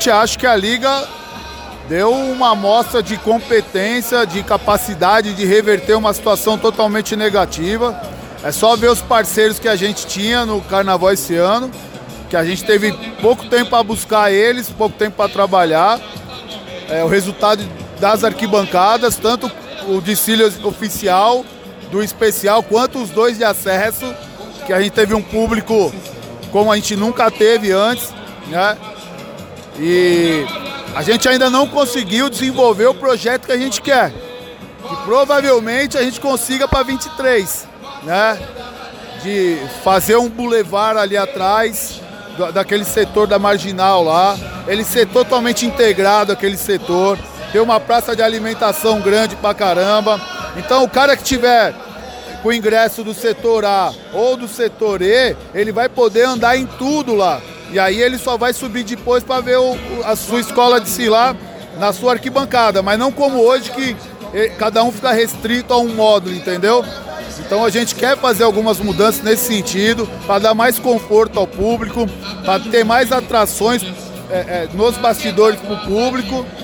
Acho que a Liga deu uma amostra de competência, de capacidade de reverter uma situação totalmente negativa. É só ver os parceiros que a gente tinha no Carnaval esse ano, que a gente teve pouco tempo para buscar eles, pouco tempo para trabalhar. O resultado das arquibancadas, tanto o desfile oficial, do especial, quanto os dois de acesso, que a gente teve um público como a gente nunca teve antes, né? E a gente ainda não conseguiu desenvolver o projeto que a gente quer, que provavelmente a gente consiga para 23, né? De fazer um bulevar ali atrás daquele setor da Marginal lá, ele ser totalmente integrado aquele setor, ter uma praça de alimentação grande pra caramba. Então o cara que tiver com o ingresso do setor A ou do setor E, ele vai poder andar em tudo lá. E aí ele só vai subir depois para ver a sua escola de si lá na sua arquibancada, mas não como hoje que cada um fica restrito a um módulo, entendeu? Então a gente quer fazer algumas mudanças nesse sentido, para dar mais conforto ao público, para ter mais atrações nos bastidores para o público.